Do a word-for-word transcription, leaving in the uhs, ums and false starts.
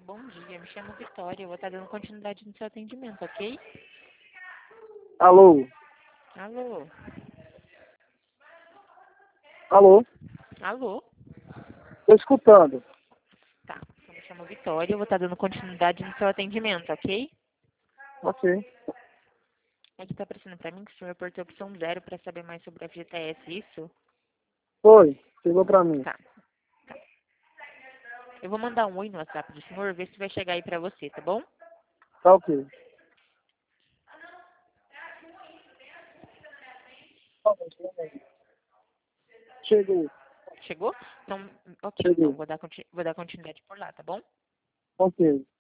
bom dia. Me chamo Vitória. Eu vou estar dando continuidade no seu atendimento, ok? Alô? Alô? Alô? Alô? Tô escutando. Tá. Eu me chamo Vitória. Eu vou estar dando continuidade no seu atendimento, ok? Ok. É que tá aparecendo pra mim que o senhor apertou a opção zero para saber mais sobre a F G T S, isso? Foi. Chegou pra mim. Tá. Eu vou mandar um oi no WhatsApp do senhor, ver se vai chegar aí pra você, tá bom? Tá ok. Chegou. Chegou? Então, ok, então, Chegou. vou dar, conti- vou dar continuidade por lá, tá bom? Ok.